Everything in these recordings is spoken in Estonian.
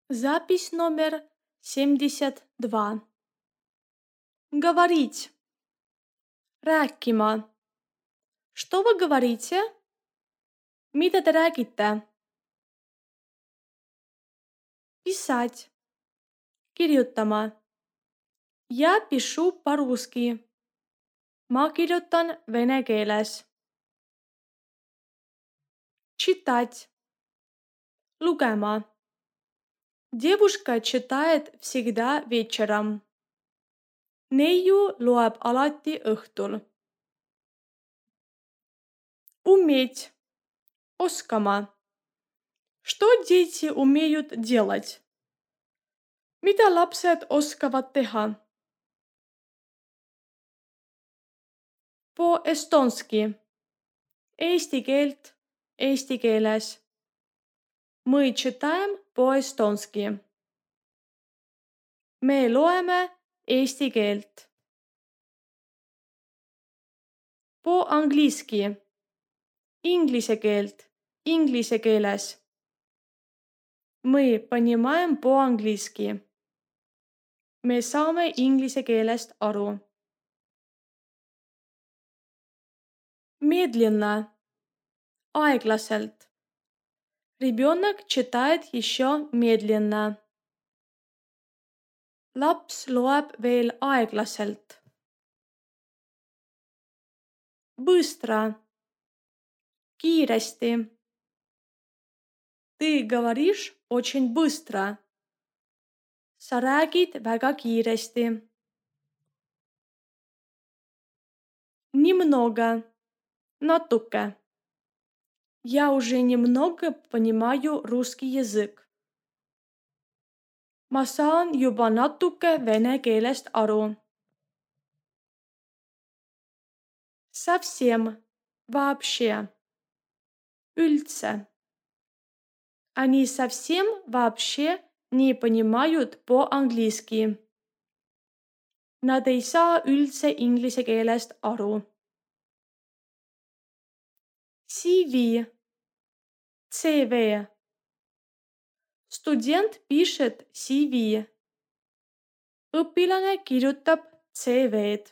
Запись номер 72. Говорить. Rääkima. Что вы говорите? Mida te räägite? Писать. Kirjutama. Я пишу по-русски. Ma kirjutan vene keeles. Читать. Lugema. Девушка читает всегда вечером. Neiu loeb alati õhtul. Уметь. Oskama. Что дети умеют делать? Mida lapsed oskavad teha? Po-estonski. Eesti keelt eesti keeles. Мы читаем по-эстонски. Me loeme eesti keelt. Po-angliski. Inglise keelt inglise keeles. Мы понимаем по-английски. Me saame inglise keelest aru. Медленно. Aeglaselt. Ребенок читает еще медленно. Laps loeb veel aeglaselt. Быстро. Kiiresti. Ты говоришь очень быстро. Sa räägid väga kiiresti. Немного. Natuke. Я уже немного понимаю русский язык. Ma saan juba natuke vene keelest aru. Совсем. Вообще. Üldse. Они совсем вообще не понимают по-английски. Nad ei saa üldse inglise keelest aru. CV. CV. Студент пишет CV. Õpilane kirjutab CV-d.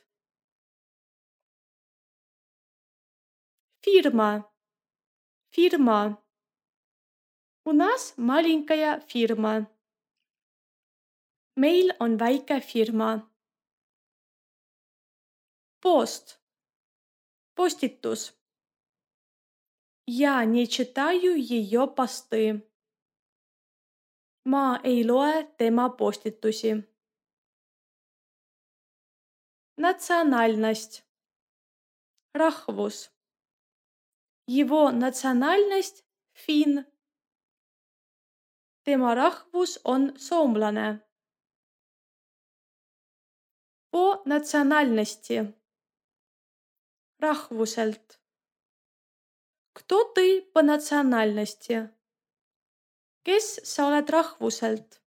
Фирма. Фирма. У нас маленькая фирма. Meil on väike firma. Пост. Postitus. Я не читаю ее посты. Ma ei loe tema postitusi. Национальность. Rahvus. Его национальность фин. Tema rahvus on soomlane. По национальности. Rahvuselt. Кто ты по национальности? Kes sa oled rahvuselt?